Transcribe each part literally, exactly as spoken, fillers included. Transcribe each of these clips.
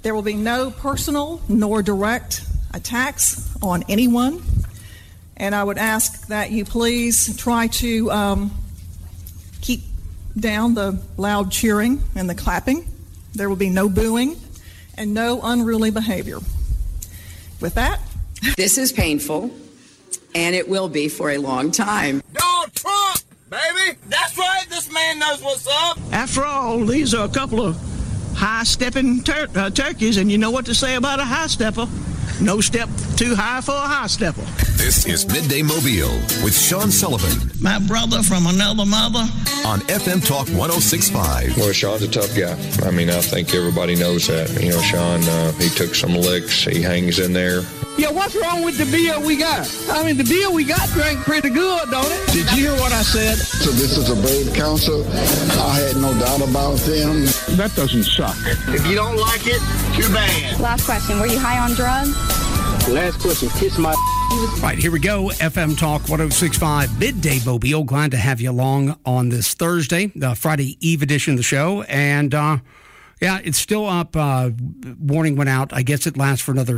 There will be no personal nor direct attacks on anyone. And I would ask that you please try to um, keep down the loud cheering and the clapping. There will be no booing and no unruly behavior. With that, this is painful, and it will be for a long time. Donald Trump, baby! That's right, this man knows what's up! After all, these are a couple of high-stepping tur- uh, turkeys, and you know what to say about a high-stepper. No step too high for a high-stepper. This is Midday Mobile with Sean Sullivan. My brother from another mother. On F M Talk one oh six point five. Well, Sean's a tough guy. I mean, I think everybody knows that. You know, Sean, uh, he took some licks. He hangs in there. Yeah, what's wrong with the beer we got? I mean, the beer we got drank pretty good, don't it? Did you hear what I said? So this is a brave council. I had no doubt about them. That doesn't suck. If you don't like it, too bad. Last question. Were you high on drugs? Last question. Kiss my... Right, here we go. F M Talk one oh six point five, Midday Mobile. Glad to have you along on this Thursday, the Friday Eve edition of the show. And, uh, yeah, it's still up. Uh, warning went out. I guess it lasts for another,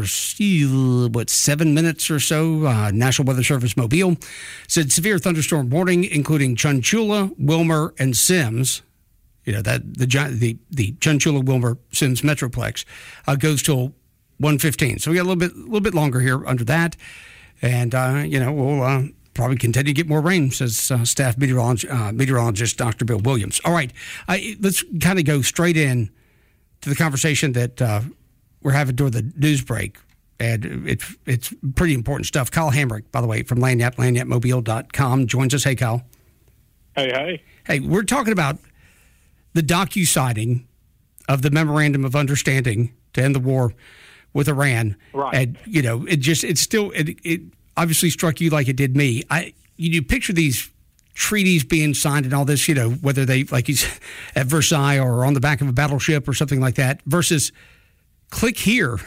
what, seven minutes or so. Uh, National Weather Service Mobile said severe thunderstorm warning, including Chunchula, Wilmer, and Sims. You know, that the the, the Chunchula, Wilmer, Sims Metroplex uh, goes till one fifteen. So we got a little bit, a little bit longer here under that. And, uh, you know, we'll uh, probably continue to get more rain, says uh, staff meteorologist, uh, meteorologist Doctor Bill Williams. All right, uh, let's kind of go straight in to the conversation that uh, we're having during the news break. And it's it's pretty important stuff. Kyle Hamrick, by the way, from Lagniappe, lagniappe mobile dot com, joins us. Hey, Kyle. Hey, hey. Hey, we're talking about the docu-signing of the Memorandum of Understanding to end the war with Iran. Right. And, you know, it just, it's still, it, it obviously struck you like it did me. I, you, you picture these treaties being signed and all this, you know, whether they, like he's at Versailles or on the back of a battleship or something like that, versus click here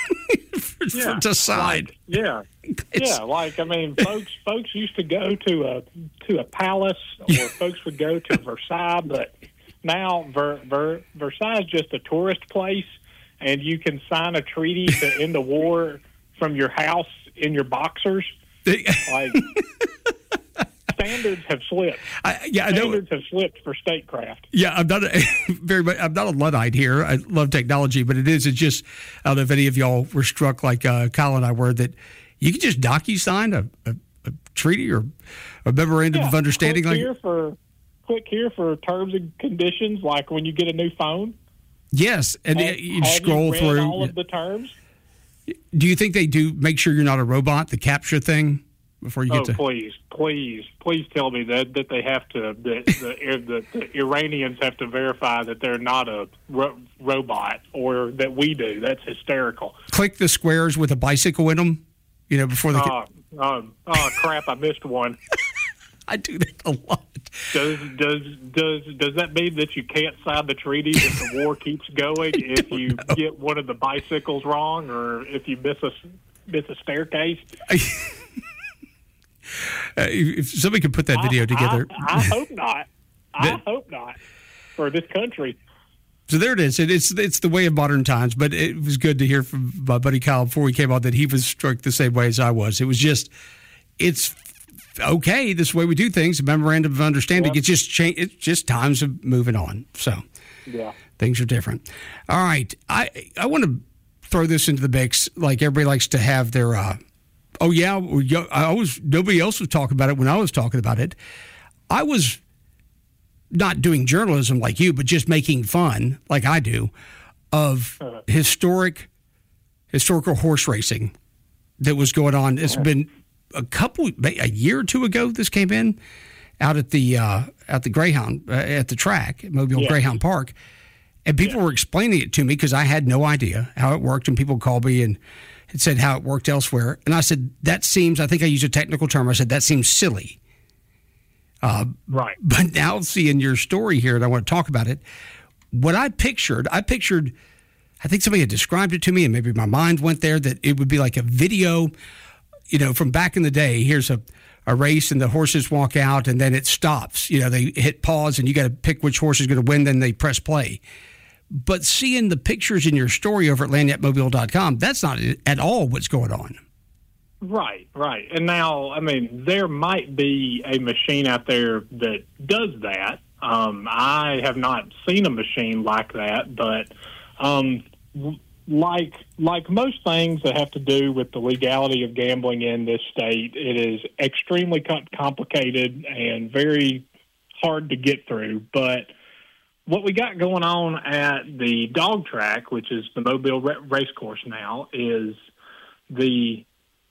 for, yeah. for to sign. Like, yeah. It's, yeah. Like, I mean, folks, folks used to go to a, to a palace, or folks would go to Versailles, but now Ver, Ver, Versailles is just a tourist place. And you can sign a treaty to end the war from your house in your boxers. Like, standards have slipped. I, yeah, standards I know. have slipped for statecraft. Yeah, I'm not a, very much. I'm not a Luddite here. I love technology, but it is. It's just. I don't know if any of y'all were struck like uh, Kyle and I were that you can just docu-sign a, a, a treaty or a memorandum yeah, of understanding. Click like here for click here for terms and conditions, like when you get a new phone. Yes, and have, you have scroll you read through all of the terms. Do you think they do make sure you're not a robot, the CAPTCHA thing, before you get oh, to? please, please, please tell me that, that they have to that the, the, the Iranians have to verify that they're not a ro- robot, or that we do. That's hysterical. Click the squares with a bicycle in them, you know, before they. Uh, get... uh, oh crap! I missed one. I do that a lot. Does does does does that mean that you can't sign the treaty if the war keeps going if you know. get one of the bicycles wrong, or if you miss a miss a staircase? I, uh, if somebody could put that video I, together, I, I hope not. I that, hope not for this country. So there it is. It, it's it's the way of modern times. But it was good to hear from my buddy Kyle before he came on that he was struck the same way as I was. It was just it's. Okay, this is the way we do things. A memorandum of understanding. Yep. It's just change. It's just times of moving on. So, yeah, things are different. All right, I I want to throw this into the mix. Like everybody likes to have their. Uh, oh yeah, I was. Nobody else was talking about it when I was talking about it. I was not doing journalism like you, but just making fun, like I do, of uh-huh. historic historical horse racing that was going on. It's uh-huh. been. A couple, a year or two ago, this came in out at the uh, at the Greyhound uh, at the track at Mobile yeah. Greyhound Park, and people yeah. were explaining it to me because I had no idea how it worked, and people called me and had said how it worked elsewhere, and I said that seems. I think I used a technical term. I said that seems silly. Uh, right. But now seeing your story here, and I want to talk about it. What I pictured, I pictured. I think somebody had described it to me, and maybe my mind went there that it would be like a video. You know, from back in the day, here's a, a race and the horses walk out and then it stops. You know, they hit pause and you got to pick which horse is going to win, then they press play. But seeing the pictures in your story over at lagniappe mobile dot com, that's not at all what's going on. Right, right. And now, I mean, there might be a machine out there that does that. Um, I have not seen a machine like that, but um, like like most things that have to do with the legality of gambling in this state, it is extremely com- complicated and very hard to get through. But what we got going on at the dog track, which is the Mobile ra- race course now, is the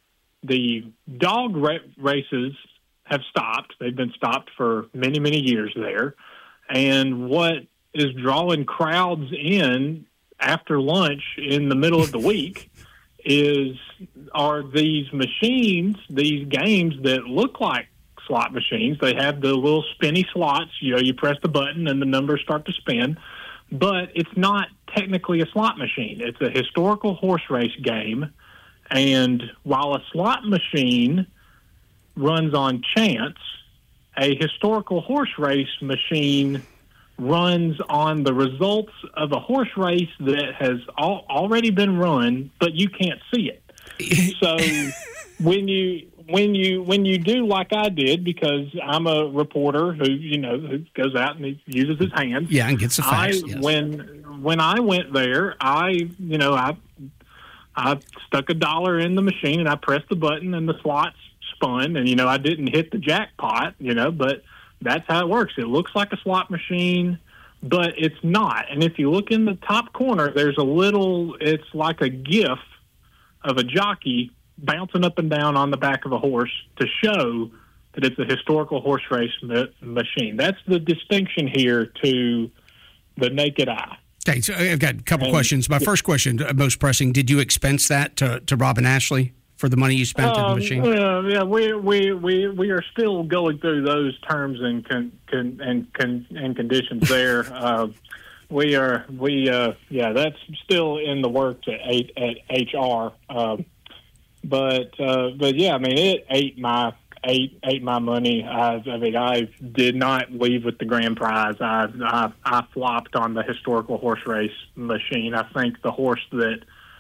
the dog ra- races have stopped. They've been stopped for many, many years there. And what is drawing crowds in after lunch in the middle of the week is are these machines, these games that look like slot machines. They have the little spinny slots. You know, you press the button and the numbers start to spin. But it's not technically a slot machine. It's a historical horse race game. And while a slot machine runs on chance, a historical horse race machine runs on the results of a horse race that has al- already been run, but you can't see it. So when you when you when you do like I did, because I'm a reporter who you know who goes out and he uses his hands, yeah, and gets the facts. I, yes. When when I went there, I you know I I stuck a dollar in the machine and I pressed the button and the slots spun, and you know I didn't hit the jackpot, you know, but that's how it works. It looks like a slot machine, but it's not. And if you look in the top corner, there's a little, it's like a GIF of a jockey bouncing up and down on the back of a horse to show that it's a historical horse race ma- machine. That's the distinction here to the naked eye. Okay, so I've got a couple And, questions. My first question, uh, most pressing, did you expense that to, to Robin Ashley for the money you spent um, in the machine? Yeah, yeah, we we we we are still going through those terms and con, con, and con, and conditions there. uh, we are we uh, yeah, that's still in the works at at H R. Uh, but uh, but yeah, I mean it ate my ate ate my money. I, I mean I did not leave with the grand prize. I, I I flopped on the historical horse race machine. I think the horse that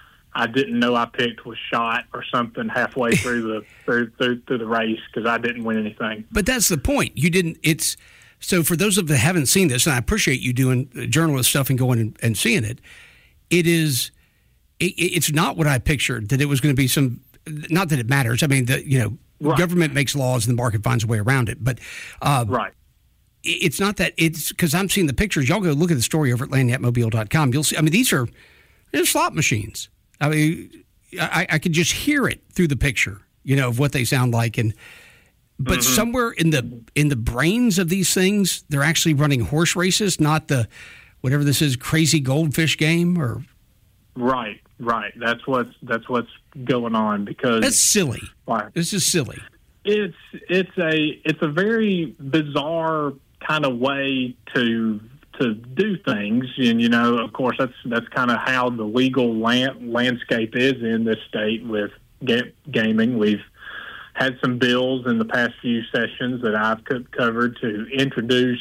I didn't know I picked was shot or something halfway through the through, through, through the race because I didn't win anything. But that's the point. You didn't. It's so for those of you that haven't seen this, and I appreciate you doing journalist stuff and going and, and seeing it. It is. It, it's not what I pictured. That it was going to be some. Not that it matters. I mean, the you know, right. Government makes laws and the market finds a way around it. But uh, right. It's not that. It's because I'm seeing the pictures. Y'all go look at the story over at lagniappe mobile dot com. You'll see. I mean, these are they're slot machines. I mean, I, I could just hear it through the picture, you know, of what they sound like, and but mm-hmm. somewhere in the in the brains of these things, they're actually running horse races, not the whatever this is, crazy goldfish game, or right, right. That's what's that's what's going on because that's silly. Right. This is silly. It's it's a it's a very bizarre kind of way to. to do things, and you know, of course, that's that's kind of how the legal land, landscape is in this state with ga- gaming. We've had some bills in the past few sessions that I've co- covered to introduce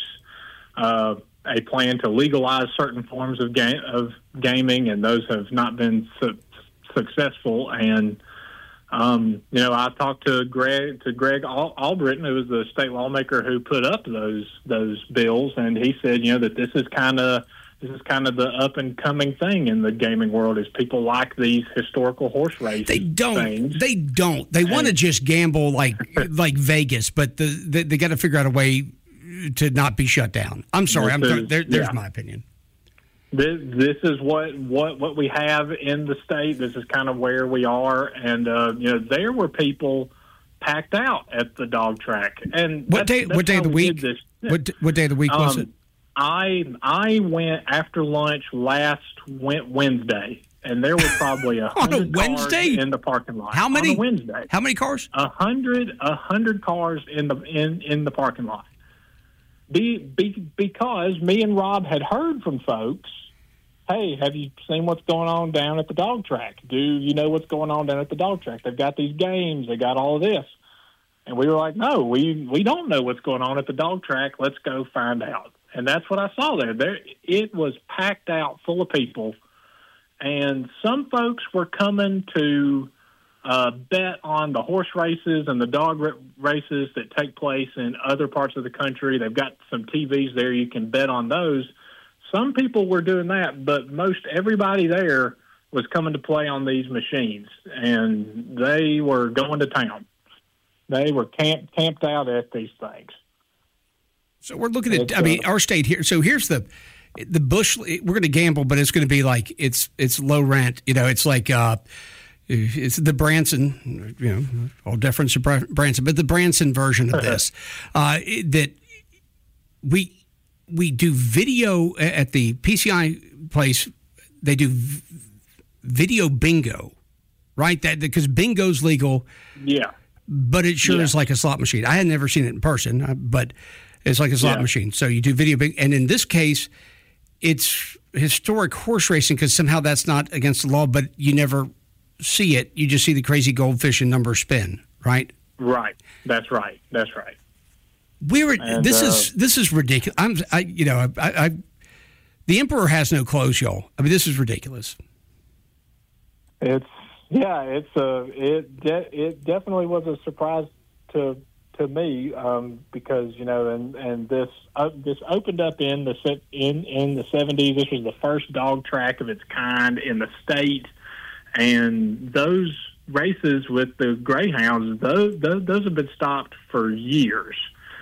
uh, a plan to legalize certain forms of ga- of gaming, and those have not been su- successful. And Um, you know, I talked to Greg to Greg Al- Albritton, who was the state lawmaker who put up those those bills, and he said, you know, that this is kind of this is kind of the up and coming thing in the gaming world is people like these historical horse races. They don't. Things. They don't. They want to just gamble like like Vegas, but the, the, they got to figure out a way to not be shut down. I'm sorry. I'm is, there, there's yeah. my opinion. This, this is what, what what we have in the state. This is kind of where we are, and uh, you know, there were people packed out at the dog track. And what day? What day of the week? This. What what day of the week was um, it? I I went after lunch last Wednesday, and there were probably a on a hundred Wednesday cars in the parking lot. How many? On a Wednesday. How many cars? A hundred a hundred cars in the in, in the parking lot. Be, be, because me and Rob had heard from folks. Hey, have you seen what's going on down at the dog track? Do you know what's going on down at the dog track? They've got these games. They got all of this. And we were like, no, we, we don't know what's going on at the dog track. Let's go find out. and that's what I saw there. There, it was packed out, full of people, and some folks were coming to uh, bet on the horse races and the dog r- races that take place in other parts of the country. They've got some T Vs there; you can bet on those. Some people were doing that, but most everybody there was coming to play on these machines, and they were going to town. They were camp, camped out at these things. So we're looking at, I mean, our state here. So here's the the Bush. We're going to gamble, but it's going to be like it's it's low rent. You know, it's like uh, it's the Branson. You know, all deference to Branson, but the Branson version of this uh, that we we do video at the P C I place. They do video bingo, right? That because bingo's legal. Yeah. But it sure yeah. is like a slot machine. I had never seen it in person, but it's like a slot yeah. machine. So you do video bingo. And in this case, it's historic horse racing because somehow that's not against the law, but you never see it. You just see the crazy goldfish and number spin, right? Right. That's right. That's right. We're and, this uh, is this is ridiculous. I'm I you know I, I the emperor has no clothes, y'all. I mean, this is ridiculous. It's yeah, it's a it de- it definitely was a surprise to to me um, because you know and and this uh, this opened up in the in in the seventies. This was the first dog track of its kind in the state, and those races with the greyhounds, those those, those have been stopped for years.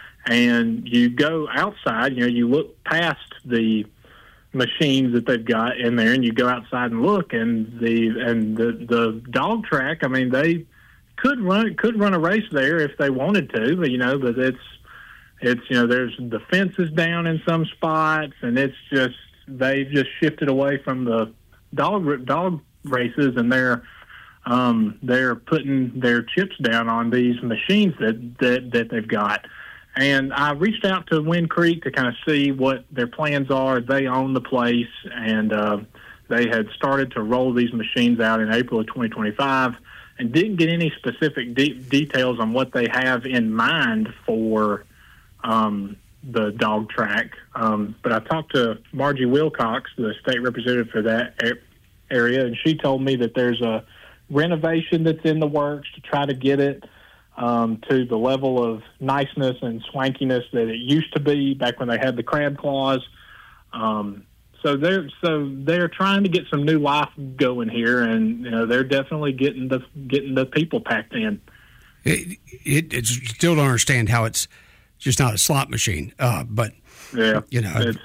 And you go outside, you know, you look past the machines that they've got in there, and you go outside and look, and the and the the dog track. I mean, they could run could run a race there if they wanted to, but you know, but it's it's you know, there's the fence is down in some spots, and it's just they've just shifted away from the dog dog races, and they're um, they're putting their chips down on these machines that that, that they've got. And I reached out to Wind Creek to kind of see what their plans are. They own the place, and uh, they had started to roll these machines out in April of twenty twenty-five and didn't get any specific de- details on what they have in mind for um, the dog track. Um, but I talked to Margie Wilcox, the state representative for that a- area, and she told me that there's a renovation that's in the works to try to get it Um, to the level of niceness and swankiness that it used to be back when they had the crab claws. Um, so they're so they're trying to get some new life going here, and you know, they're definitely getting the getting the people packed in. It, it it's still don't understand how it's just not a slot machine, uh, but yeah, you know. It's,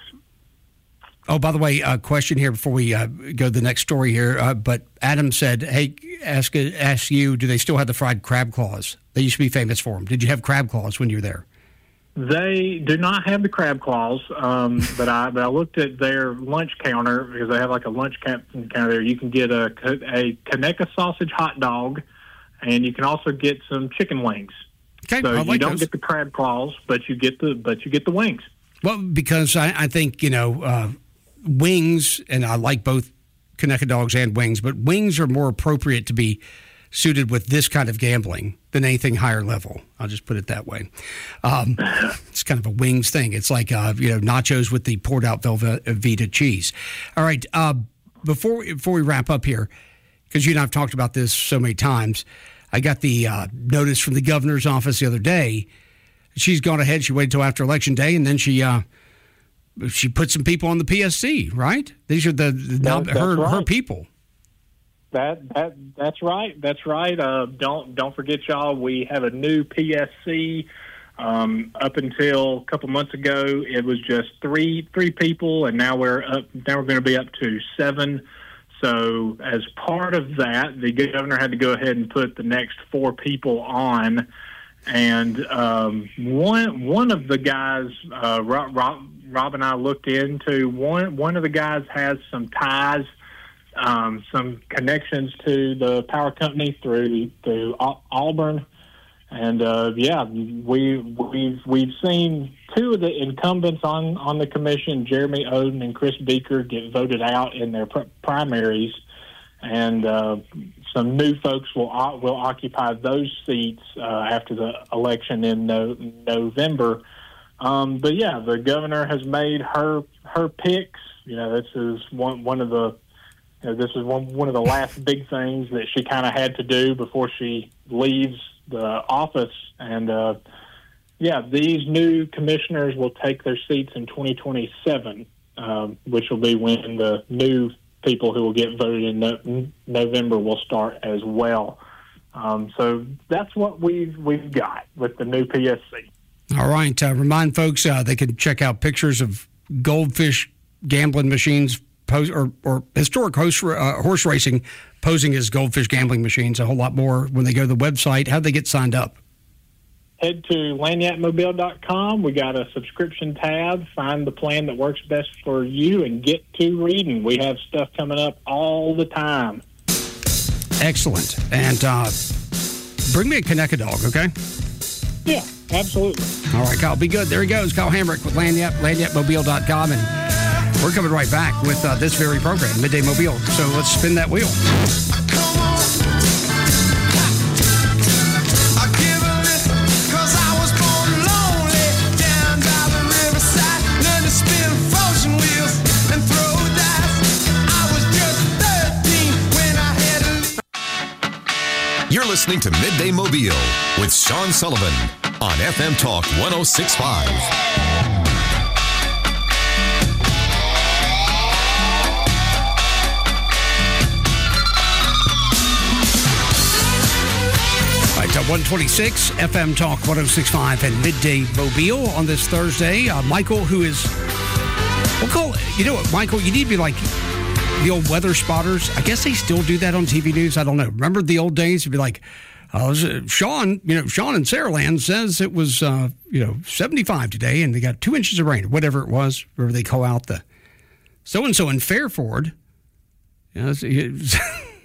Oh, by the way, a uh, question here before we uh, go to the next story here. Uh, but Adam said, hey, ask ask you, do they still have the fried crab claws? They used to be famous for them. Did you have crab claws when you were there? They do not have the crab claws, um, but I but I looked at their lunch counter because they have like a lunch counter there. You can get a, a Conecuh sausage hot dog, and you can also get some chicken wings. Okay, so I like you don't those. get the crab claws, but you get the but you get the wings. Well, because I, I think you know. Uh, Wings, and I like both Conecuh dogs and wings, but wings are more appropriate to be suited with this kind of gambling than anything higher level. I'll just put it that way. Um, it's kind of a wings thing. It's like uh, you know nachos with the poured out Velveeta cheese. All right, uh, before before we wrap up here, because you and I've talked about this so many times, I got the uh, notice from the governor's office the other day. She's gone ahead. She waited until after Election Day, and then she. Uh, She put some people on the P S C, right? These are the, the now, that, her right. her people. That that that's right. That's right. Uh, don't don't forget, y'all. We have a new P S C. Um, up until a couple months ago, it was just three three people, and now we're up. Now we're going to be up to seven. So as part of that, the governor had to go ahead and put the next four people on. And um, one one of the guys, uh, Rob, Rob, Rob and I looked into, one one of the guys has some ties, um, some connections to the power company through through Auburn, and uh, yeah, we we've we've seen two of the incumbents on, on the commission, Jeremy Oden and Chris Beaker, get voted out in their pr- primaries, and uh, some new folks will will occupy those seats uh, after the election in no, November. Um, but yeah, the governor has made her her picks. You know, this is one one of the you know, this is one one of the last big things that she kind of had to do before she leaves the office. And uh, yeah, these new commissioners will take their seats in twenty twenty-seven, um, which will be when the new people who will get voted in no- November will start as well. Um, so that's what we've we've got with the new P S C. All right. Uh, remind folks uh, they can check out pictures of goldfish gambling machines pose, or, or historic horse, uh, horse racing posing as goldfish gambling machines. A whole lot more when they go to the website. How do they get signed up? Head to lagniappe mobile dot com. We got a subscription tab. Find the plan that works best for you and get to reading. We have stuff coming up all the time. Excellent. And uh, bring me a Conecuh dog, okay? Yeah, absolutely. All right, Kyle, be good. There he goes, Kyle Hamrick with Lagniappe, lagniappe mobile dot com. And we're coming right back with uh, this very program, Midday Mobile. So let's spin that wheel. You're listening to Midday Mobile with Sean Sullivan on F M Talk one oh six point five. All right, one twenty-six, F M Talk one oh six point five and Midday Mobile on this Thursday. Uh, Michael, who is, we'll call, you know what, Michael, you need to be like the old weather spotters. I guess they still do that on T V news. I don't know. Remember the old days? It'd be like, uh, Sean, you know, Sean in Saraland says it was, uh, you know, seventy-five today and they got two inches of rain, or whatever it was, wherever they call out the so-and-so in Fairford. You know, it's,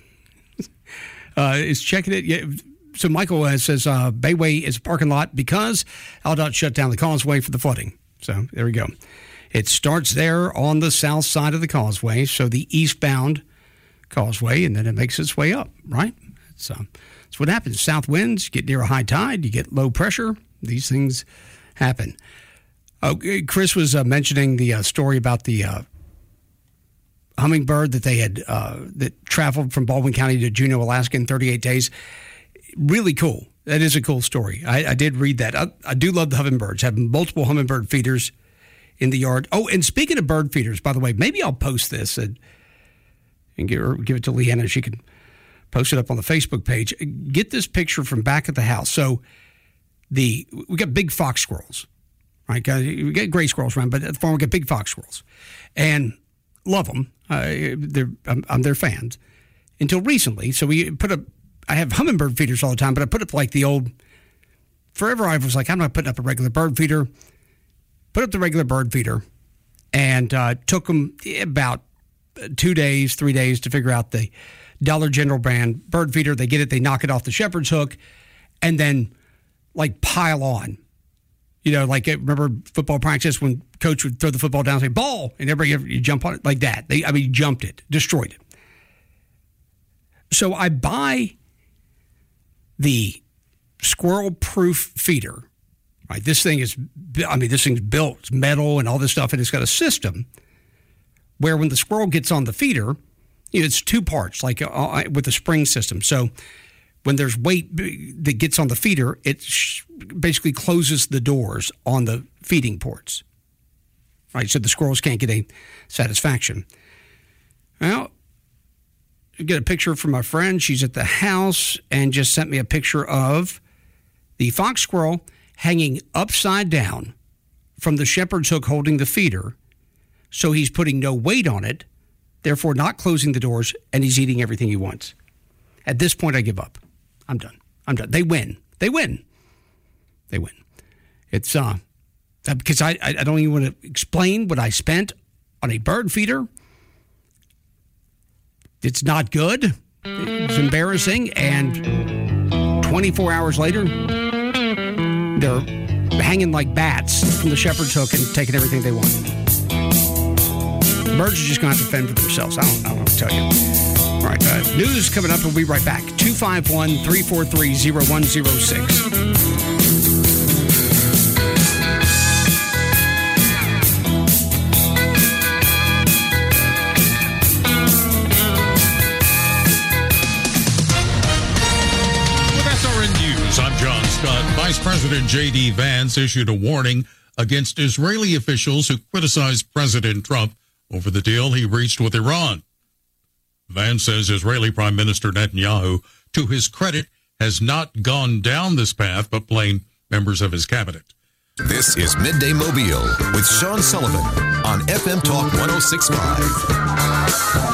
uh, is checking it. Yeah. So Michael uh, says uh, Bayway is a parking lot because Aldott shut down the causeway for the flooding. So there we go. It starts there on the south side of the causeway, so the eastbound causeway, and then it makes its way up, right? So that's what happens. South winds, you get near a high tide, you get low pressure. These things happen. Oh, Chris was uh, mentioning the uh, story about the uh, hummingbird that they had uh, that traveled from Baldwin County to Juneau, Alaska in thirty-eight days. Really cool. That is a cool story. I, I did read that. I, I do love the hummingbirds. Have multiple hummingbird feeders in the yard. Oh, and speaking of bird feeders, by the way, maybe I'll post this and, and give, her, give it to Leanna. She can post it up on the Facebook page. Get this picture from back at the house. So the we got big fox squirrels, right? We got gray squirrels around, but at the farm we got big fox squirrels, and love them. Uh, they're I'm, I'm their fans until recently. So we put up. I have hummingbird feeders all the time, but I put up like the old. Forever, I was like, I'm not putting up a regular bird feeder. Put up the regular bird feeder, and uh, took them about two days, three days to figure out the Dollar General brand bird feeder. They get it, they knock it off the shepherd's hook, and then like pile on. You know, like remember football practice when coach would throw the football down and say ball, and everybody you jump on it like that. They, I mean, jumped it, destroyed it. So I buy the squirrel-proof feeder. Right, this thing is, I mean, this thing's built, it's metal and all this stuff, and it's got a system where when the squirrel gets on the feeder, you know, it's two parts, like uh, with a spring system. So when there's weight that gets on the feeder, it sh- basically closes the doors on the feeding ports. Right, so the squirrels can't get a satisfaction. Well, I get a picture from my friend. She's at the house and just sent me a picture of the fox squirrel hanging upside down from the shepherd's hook holding the feeder. So he's putting no weight on it, therefore not closing the doors, and he's eating everything he wants. At this point, I give up. I'm done. I'm done. They win. They win. They win. It's, uh, because I, I don't even want to explain what I spent on a bird feeder. It's not good. It's embarrassing. And twenty-four hours later, they're hanging like bats from the shepherd's hook and taking everything they want. Birds are just going to have to fend for themselves. I don't, I don't know what to tell you. All right, uh, news coming up. We'll be right back. two five one, three four three, zero one zero six. Vice President J D. Vance issued a warning against Israeli officials who criticized President Trump over the deal he reached with Iran. Vance says Israeli Prime Minister Netanyahu, to his credit, has not gone down this path, but blamed members of his cabinet. This is Midday Mobile with Sean Sullivan on F M Talk one oh six point five.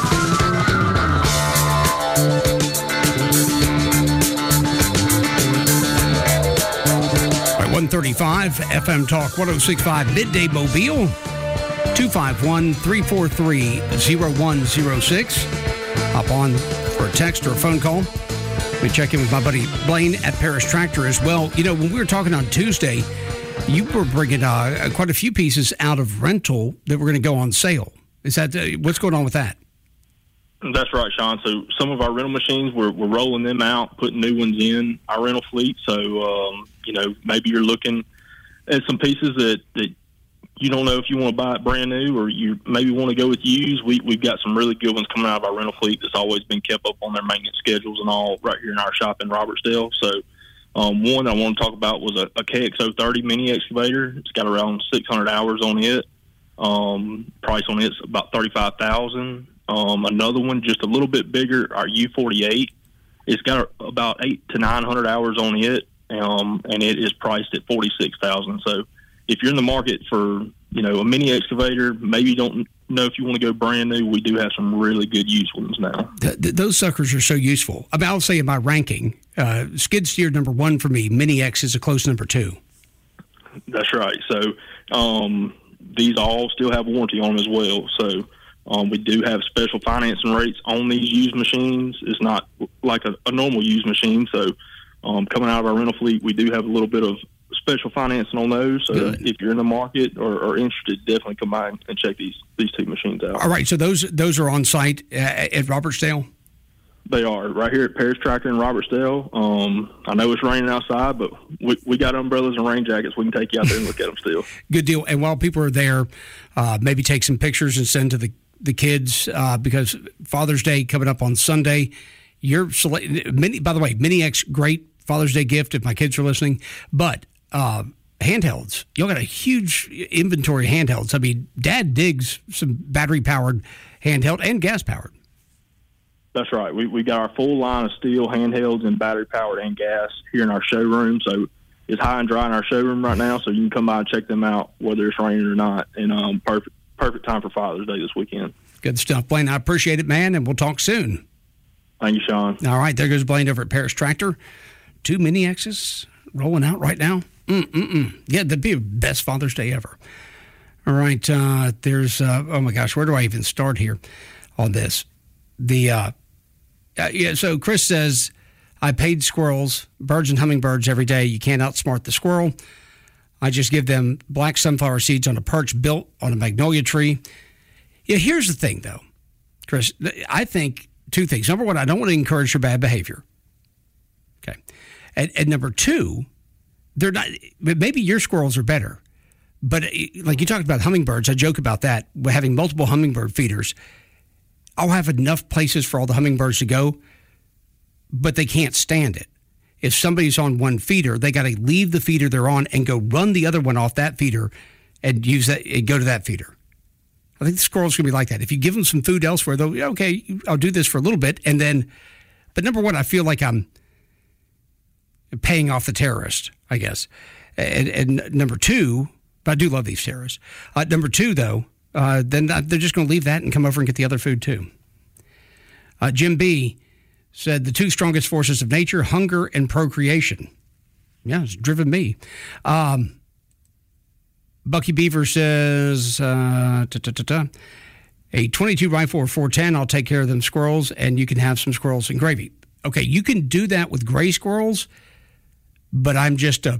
one thirty-five F M Talk one oh six point five Midday Mobile. two five one, three four three, zero one zero six. Hop on for a text or a phone call. Let me check in with my buddy Blaine at Paris Tractor as well. You know, when we were talking on Tuesday, you were bringing uh, quite a few pieces out of rental that were going to go on sale. Is that uh, what's going on with that? That's right, Sean. So some of our rental machines, we're, we're rolling them out, putting new ones in our rental fleet. So, um, you know, maybe you're looking at some pieces that, that you don't know if you want to buy it brand new or you maybe want to go with used. We, we've got some really good ones coming out of our rental fleet that's always been kept up on their maintenance schedules and all right here in our shop in Robertsdale. So um, one I want to talk about was a, a K X O thirty mini excavator. It's got around six hundred hours on it. Um, price on it's about thirty-five thousand dollars. Um, another one, just a little bit bigger, our U forty-eight. It's got about eight to nine hundred hours on it, um, and it is priced at forty-six thousand dollars. So, if you're in the market for, you know, a mini excavator, maybe you don't know if you want to go brand new. We do have some really good used ones now. Th- th- those suckers are so useful. I mean, I'll say in my ranking, uh, skid steer number one for me. Mini X is a close number two. That's right. So, um, these all still have warranty on them as well. So. Um, we do have special financing rates on these used machines. It's not like a, a normal used machine. So um, coming out of our rental fleet, we do have a little bit of special financing on those. So Good. If you're in the market or, or interested, definitely come by and check these these two machines out. All right. So those those are on site at, at Robertsdale? They are right here at Paris Tractor in Robertsdale. Um, I know it's raining outside, but we, we got umbrellas and rain jackets. We can take you out there and look at them still. Good deal. And while people are there, uh, maybe take some pictures and send to the the kids, uh, because Father's Day coming up on Sunday. You're select- mini, by the way, Mini X, great Father's Day gift if my kids are listening. But uh, handhelds, y'all got a huge inventory of handhelds. I mean, Dad digs some battery powered handheld and gas powered. That's right. We we got our full line of steel handhelds and battery powered and gas here in our showroom. So it's high and dry in our showroom right now. So you can come by and check them out, whether it's raining or not. And um, perfect. Perfect time for Father's Day this weekend. Good stuff, Blaine. I appreciate it, man, and we'll talk soon. Thank you, Sean. All right, there goes Blaine over at Paris Tractor. Two mini X's rolling out right now. Mm-mm-mm. Yeah, that'd be the best Father's Day ever. All right, uh, there's, uh, oh my gosh, where do I even start here on this? The, uh, uh, yeah, so Chris says, I paid squirrels, birds and hummingbirds every day. You can't outsmart the squirrel. I just give them black sunflower seeds on a perch built on a magnolia tree. Yeah, here's the thing, though, Chris. I think two things. Number one, I don't want to encourage your bad behavior. Okay. And, and number two, they're not. Maybe your squirrels are better. But like you talked about hummingbirds, I joke about that. Having multiple hummingbird feeders, I'll have enough places for all the hummingbirds to go, but they can't stand it. If somebody's on one feeder, they got to leave the feeder they're on and go run the other one off that feeder and use that and go to that feeder. I think the squirrel's going to be like that. If you give them some food elsewhere, they'll, okay, I'll do this for a little bit. And then, but number one, I feel like I'm paying off the terrorist, I guess. And, and number two, but I do love these terrorists. Uh, number two, though, uh, then they're just going to leave that and come over and get the other food too. Uh, Jim B. said the two strongest forces of nature, hunger and procreation. Yeah, it's driven me. Um, Bucky Beaver says, uh, a twenty-two rifle or four ten, I'll take care of them squirrels, and you can have some squirrels and gravy. Okay, you can do that with gray squirrels, but I'm just a,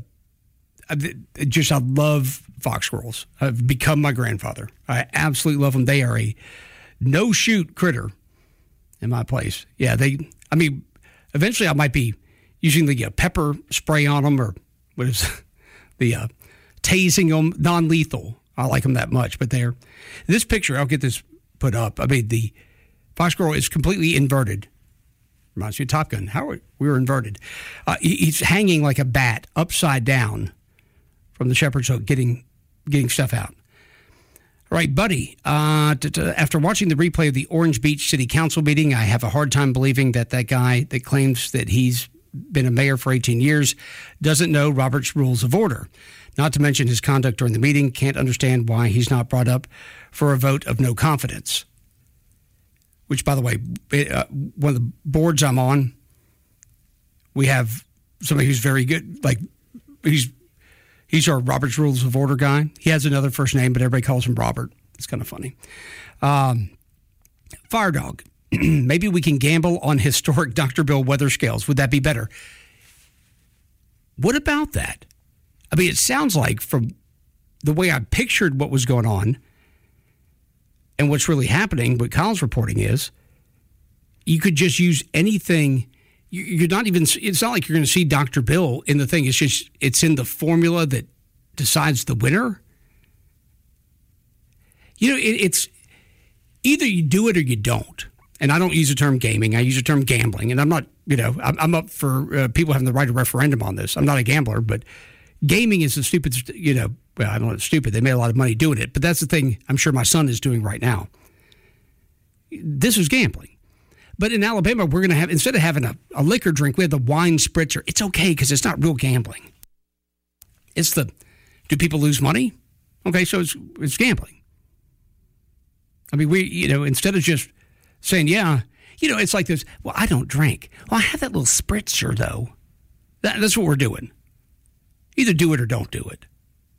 just I love fox squirrels. I've become my grandfather. I absolutely love them. They are a no-shoot critter in my place. Yeah, they... I mean, eventually I might be using the uh, pepper spray on them or what is the uh, tasing them, non-lethal. I like them that much. But they're, this picture, I'll get this put up. I mean, the fox squirrel is completely inverted. Reminds me of Top Gun. How are we, we were inverted. Uh, he, he's hanging like a bat, upside down, from the shepherd's hook, getting getting stuff out. All right, Buddy. Uh, to, to, after watching the replay of the Orange Beach City Council meeting, I have a hard time believing that that guy that claims that he's been a mayor for eighteen years doesn't know Robert's Rules of Order. Not to mention his conduct during the meeting. Can't understand why he's not brought up for a vote of no confidence. Which, by the way, uh, one of the boards I'm on, we have somebody who's very good. Like, he's he's our Robert's Rules of Order guy. He has another first name, but everybody calls him Robert. It's kind of funny. Um, Fire Dog. Maybe we can gamble on historic Doctor Bill weather scales. Would that be better? What about that? I mean, it sounds like from the way I pictured what was going on and what's really happening, what Kyle's reporting is, you could just use anything. You're not even, it's not like you're going to see Doctor Bill in the thing. It's just, it's in the formula that decides the winner. You know, it, it's either you do it or you don't. And I don't use the term gaming. I use the term gambling. And I'm not, you know, I'm, I'm up for uh, people having the right to referendum on this. I'm not a gambler, but gaming is the stupid, you know, well, I don't know it's stupid. They made a lot of money doing it. But that's the thing I'm sure my son is doing right now. This is gambling. But in Alabama, we're going to have, instead of having a, a liquor drink, we have the wine spritzer. It's okay because it's not real gambling. It's the, do people lose money? Okay, so it's it's gambling. I mean, we, you know, instead of just saying, yeah, you know, it's like this, well, I don't drink. Well, I have that little spritzer, though. That, that's what we're doing. Either do it or don't do it.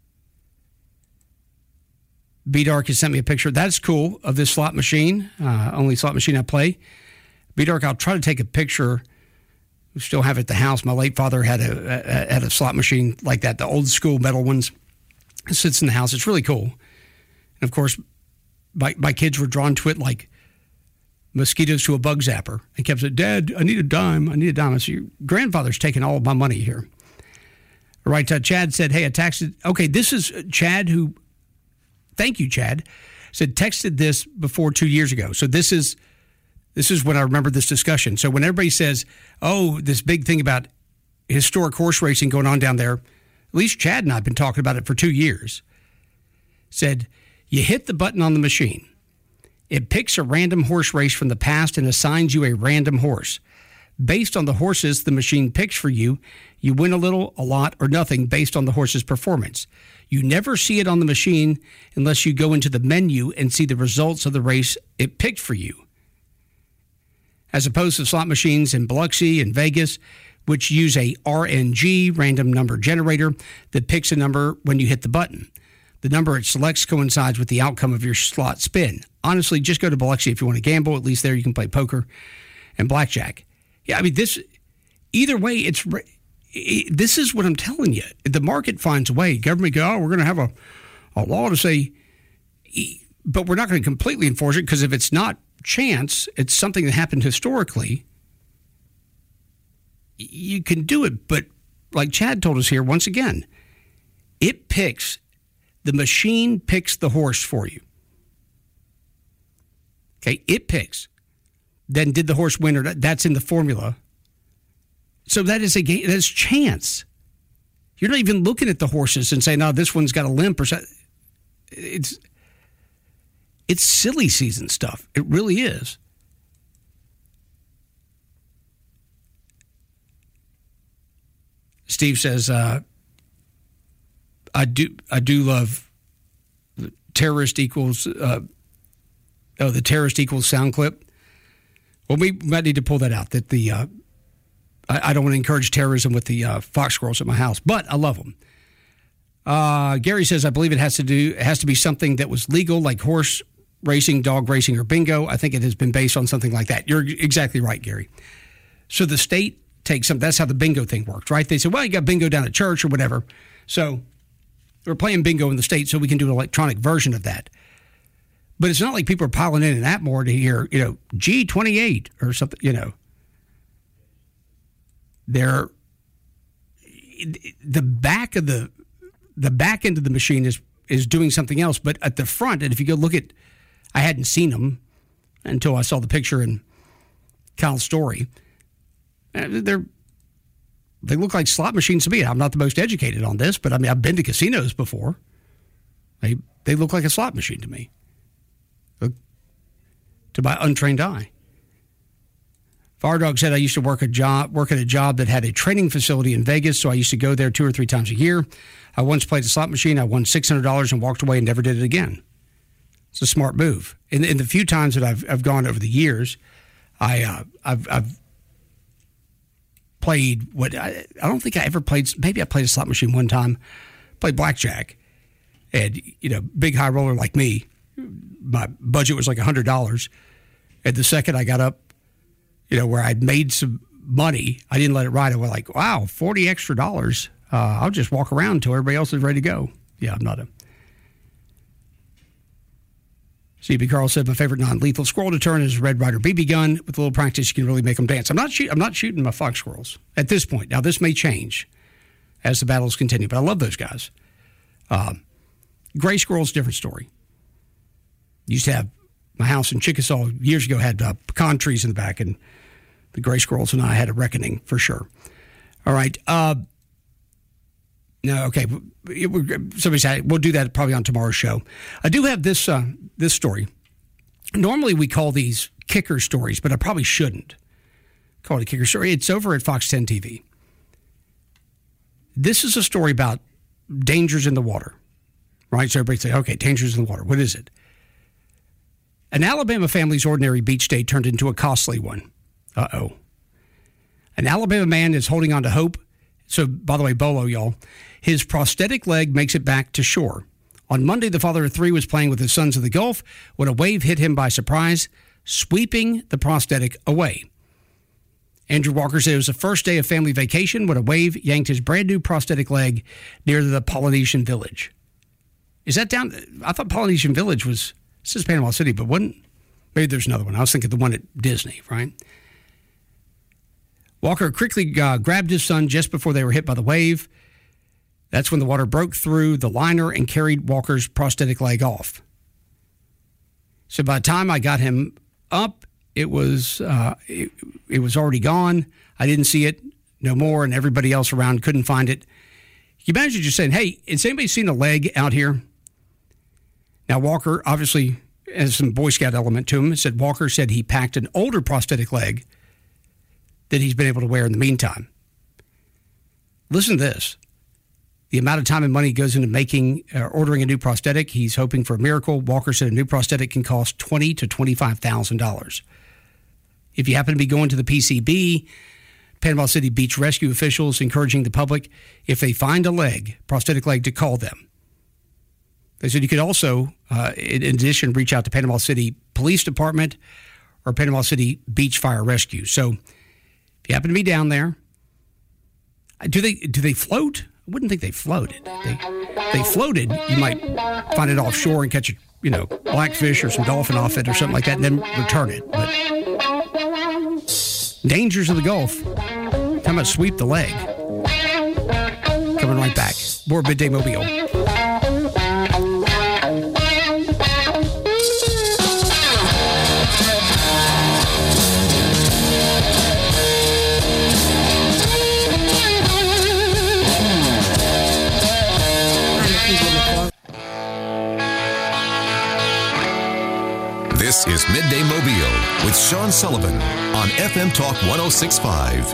B-Dark has sent me a picture. That's cool, of this slot machine. Uh, only slot machine I play. B-Dark, I'll try to take a picture. We still have it at the house. My late father had a, a had a slot machine like that, the old school metal ones. It sits in the house. It's really cool. And, of course, my, my kids were drawn to it like mosquitoes to a bug zapper and kept saying, Dad, I need a dime. I need a dime. I said, your grandfather's taking all of my money here. All right, uh, Chad said, hey, I texted. Okay, this is Chad who, thank you, Chad, said texted this before two years ago. So this is this is when I remember this discussion. So when everybody says, oh, this big thing about historic horse racing going on down there, at least Chad and I have been talking about it for two years, said, you hit the button on the machine. It picks a random horse race from the past and assigns you a random horse. Based on the horses the machine picks for you, you win a little, a lot, or nothing based on the horse's performance. You never see it on the machine unless you go into the menu and see the results of the race it picked for you. As opposed to slot machines in Biloxi and Vegas, which use a R N G, random number generator, that picks a number when you hit the button. The number it selects coincides with the outcome of your slot spin. Honestly, just go to Biloxi if you want to gamble. At least there you can play poker and blackjack. Yeah, I mean, this, either way, it's, it, this is what I'm telling you. The market finds a way. Government go, oh, we're going to have a, a law to say, but we're not going to completely enforce it, because if it's not chance, it's something that happened historically, you can do it. But like Chad told us here, once again, it picks, the machine picks the horse for you. Okay, it picks. Then did the horse win, or that's in the formula. So that is a game. That's chance. You're not even looking at the horses and saying, "No, this one's got a limp," or something. It's it's silly season stuff. It really is. Steve says, uh, "I do, I do love terrorist equals. Uh, oh, the terrorist equals sound clip." Well, we might need to pull that out. That the uh, I, I don't want to encourage terrorism with the uh, fox squirrels at my house, but I love them. Uh, Gary says, I believe it has to do it has to be something that was legal, like horse racing, dog racing, or bingo. I think it has been based on something like that. You're exactly right, Gary. So the state takes some. That's how the bingo thing works, right? They say, well, you got bingo down at church or whatever. So we're playing bingo in the state, so we can do an electronic version of that. But it's not like people are piling in an app more to hear, you know, G twenty-eight or something, you know. They're, the back of the, the back end of the machine is, is doing something else. But at the front, and if you go look at, I hadn't seen them until I saw the picture in Kyle's story. They're they look like slot machines to me. I'm not the most educated on this, but I mean I've been to casinos before. They they look like a slot machine to me, to my untrained eye. Fardog said, I used to work a job work at a job that had a training facility in Vegas, so I used to go there two or three times a year. I once played a slot machine. I won six hundred dollars and walked away and never did it again. It's a smart move. In, in the few times that I've I've gone over the years, I uh, I've I've played what I, I don't think I ever played. Maybe I played a slot machine one time. Played blackjack, and you know, big high roller like me, my budget was like a hundred dollars. And the second I got up, you know, where I'd made some money, I didn't let it ride. I was like, wow, forty extra dollars. Uh, I'll just walk around until everybody else is ready to go. Yeah, I'm not a. C B Carl said, my favorite non-lethal squirrel deterrent is a Red Ryder B B gun. With a little practice, you can really make them dance. I'm not, shoot, I'm not shooting my fox squirrels at this point. Now, this may change as the battles continue, but I love those guys. Um, gray squirrels, different story. Used to have my house in Chickasaw years ago had uh, pecan trees in the back, and the gray squirrels and I had a reckoning for sure. All right. Uh, no, okay. Somebody said we'll do that probably on tomorrow's show. I do have this uh, this story. Normally we call these kicker stories, but I probably shouldn't call it a kicker story. It's over at Fox ten T V. This is a story about dangers in the water, right? So everybody say, okay, dangers in the water. What is it? An Alabama family's ordinary beach day turned into a costly one. Uh-oh. An Alabama man is holding on to hope. So, by the way, Bolo, y'all, his prosthetic leg makes it back to shore. On Monday, the father of three was playing with his sons in the Gulf when a wave hit him by surprise, sweeping the prosthetic away. Andrew Walker said it was the first day of family vacation when a wave yanked his brand new prosthetic leg near the Polynesian Village. Is that down? I thought Polynesian Village was, this is Panama City, but wasn't, maybe there's another one. I was thinking the one at Disney, right? Walker quickly uh, grabbed his son just before they were hit by the wave. That's when the water broke through the liner and carried Walker's prosthetic leg off. So by the time I got him up, it was uh, it, it was already gone. I didn't see it no more, and everybody else around couldn't find it. Can you imagine just saying, hey, has anybody seen a leg out here? Now, Walker obviously has some Boy Scout element to him. It said Walker said he packed an older prosthetic leg that he's been able to wear in the meantime. Listen to this. The amount of time and money goes into making or uh, ordering a new prosthetic. He's hoping for a miracle. Walker said a new prosthetic can cost twenty thousand to twenty-five thousand dollars. If you happen to be going to the P C B, Panama City Beach Rescue officials encouraging the public, if they find a leg, prosthetic leg, to call them. They said you could also, uh, in addition, reach out to Panama City Police Department or Panama City Beach Fire Rescue. So if you happen to be down there, do they do they float? I wouldn't think they floated. They they floated, you might find it offshore and catch a, you know, blackfish or some dolphin off it or something like that and then return it. But dangers of the Gulf. How about sweep the leg? Coming right back. More Midday Mobile. This is Midday Mobile with Sean Sullivan on F M Talk one oh six point five.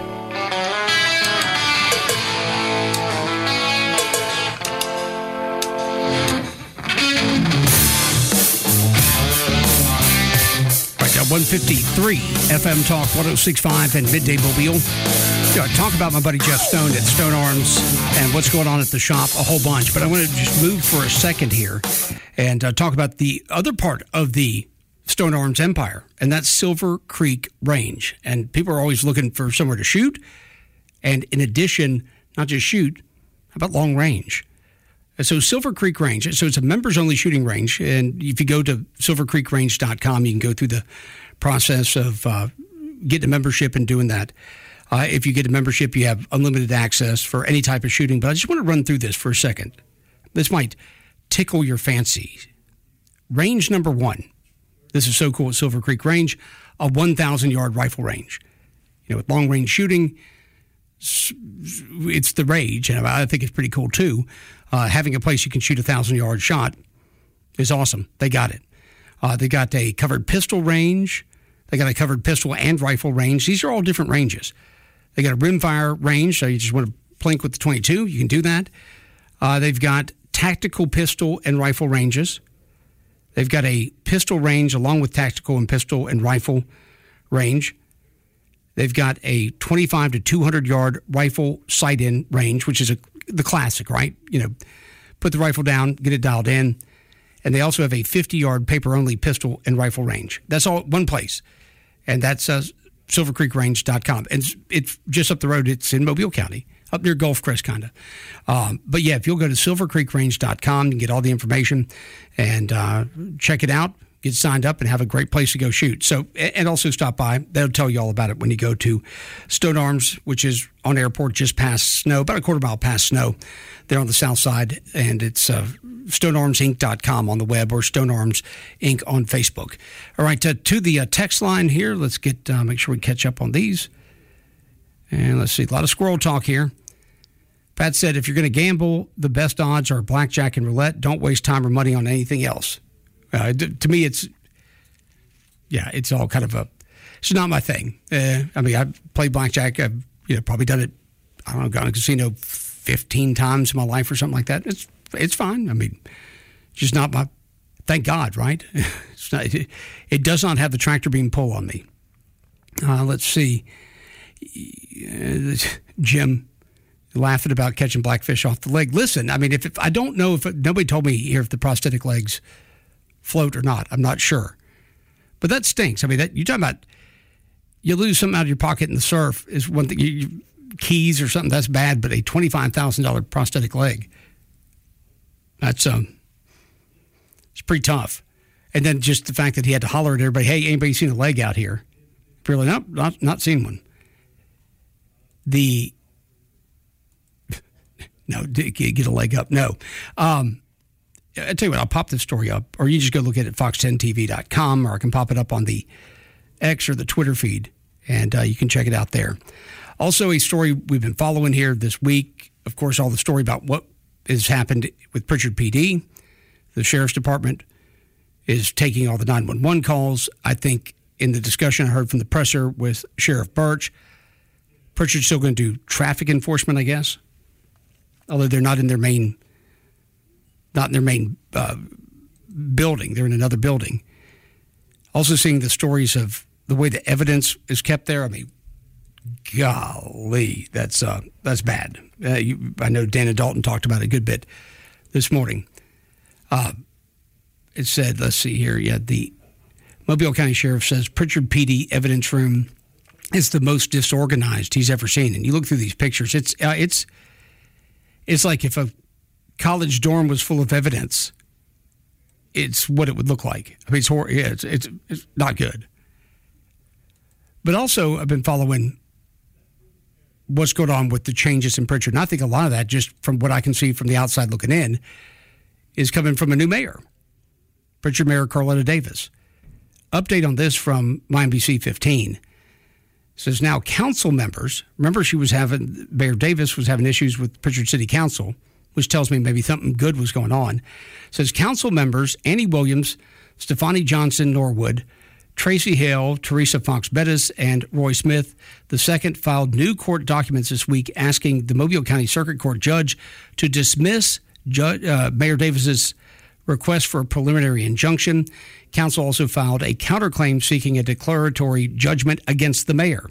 Right now, one fifty-three F M Talk one oh six point five and Midday Mobile. You know, talk about my buddy Jeff Stone at Stone Arms and what's going on at the shop, a whole bunch. But I want to just move for a second here and uh, talk about the other part of the Stone Arms empire, and that's Silver Creek Range. And people are always looking for somewhere to shoot. And in addition, not just shoot, how about long range? And so Silver Creek Range, so it's a members-only shooting range. And if you go to silver creek range dot com, you can go through the process of uh, getting a membership and doing that. Uh, if you get a membership, you have unlimited access for any type of shooting. But I just want to run through this for a second. This might tickle your fancy. Range number one. This is so cool at Silver Creek Range, a one thousand yard rifle range. You know, with long-range shooting, it's the rage, and I think it's pretty cool, too. Uh, having a place you can shoot a thousand-yard shot is awesome. They got it. Uh, they got a covered pistol range. They got a covered pistol and rifle range. These are all different ranges. They got a rimfire range, so you just want to plink with the twenty-two. You can do that. Uh, they've got tactical pistol and rifle ranges. They've got a pistol range along with tactical and pistol and rifle range. They've got a twenty-five to two hundred yard rifle sight-in range, which is a, the classic, right? You know, put the rifle down, get it dialed in. And they also have a fifty yard paper-only pistol and rifle range. That's all at one place. And that's uh, silver creek range dot com. And it's, it's just up the road. It's in Mobile County, up near Gulf Crest, kind of. Um, but, yeah, if you'll go to silver creek range dot com, you can get all the information and uh, check it out, get signed up, and have a great place to go shoot. So, and also stop by. They'll tell you all about it when you go to Stone Arms, which is on Airport just past Snow, about a quarter mile past Snow. They're on the south side, and it's uh, stone arms inc dot com on the web or Stone Arms Incorporated on Facebook. All right, uh, to the uh, text line here, let's get uh, make sure we catch up on these. And let's see, a lot of squirrel talk here. Pat said, if you're going to gamble, the best odds are blackjack and roulette. Don't waste time or money on anything else. Uh, to me, it's, yeah, it's all kind of a, it's not my thing. Uh, I mean, I've played blackjack. I've you know, probably done it, I don't know, gone to a casino fifteen times in my life or something like that. It's it's fine. I mean, it's just not my, thank God, right? It's not, it, it does not have the tractor beam pull on me. Uh, let's see. Uh, Jim laughing about catching blackfish off the leg. Listen, I mean, if, if I don't know if, nobody told me here if the prosthetic legs float or not. I'm not sure. But that stinks. I mean, that, you're talking about you lose something out of your pocket in the surf is one thing. You, you, keys or something, that's bad, but a twenty-five thousand dollars prosthetic leg, that's um, it's pretty tough. And then just the fact that he had to holler at everybody, hey, anybody seen a leg out here? Really, nope, not, not seen one. The, no, get a leg up, no. Um, I tell you what, I'll pop this story up, or you just go look at it at fox ten T V dot com, or I can pop it up on the X or the Twitter feed, and uh, you can check it out there. Also, a story we've been following here this week, of course, all the story about what has happened with Pritchard P D. The Sheriff's Department is taking all the nine one one calls. I think in the discussion I heard from the presser with Sheriff Birch, Pritchard's still going to do traffic enforcement, I guess, although they're not in their main, not in their main uh, building. They're in another building. Also seeing the stories of the way the evidence is kept there. I mean, golly, that's uh, that's bad. Uh, you, I know Dana Dalton talked about it a good bit this morning. Uh, it said, let's see here, yeah, the Mobile County Sheriff says Pritchard P D evidence room is the most disorganized he's ever seen. And you look through these pictures, it's uh, it's it's like if a college dorm was full of evidence, it's what it would look like. I mean, it's hor- yeah, it's, it's it's not good. But also, I've been following what's going on with the changes in Pritchard. And I think a lot of that, just from what I can see from the outside looking in, is coming from a new mayor, Pritchard Mayor Carletta Davis. Update on this from My N B C fifteen. It says now council members, remember she was having, Mayor Davis was having issues with Pritchard City Council, which tells me maybe something good was going on. It says council members Annie Williams, Stefani Johnson Norwood, Tracy Hale, Teresa Fox Bettis, and Roy Smith the second filed new court documents this week asking the Mobile County Circuit Court judge to dismiss Judge, uh, Mayor Davis's request for a preliminary injunction. Council also filed a counterclaim seeking a declaratory judgment against the mayor.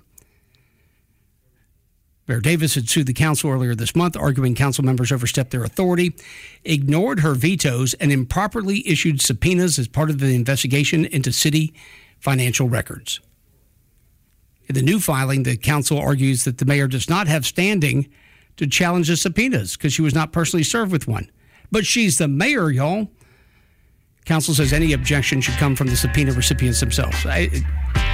Mayor Davis had sued the council earlier this month, arguing council members overstepped their authority, ignored her vetoes, and improperly issued subpoenas as part of the investigation into city financial records. In the new filing, the council argues that the mayor does not have standing to challenge the subpoenas because she was not personally served with one. But she's the mayor, y'all. Council says any objection should come from the subpoena recipients themselves. I, it,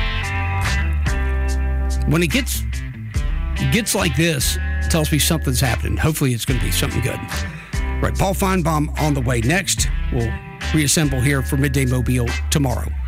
when it gets gets like this, it tells me something's happening. Hopefully it's going to be something good. Right, Paul Feinbaum on the way next. We'll reassemble here for Midday Mobile tomorrow.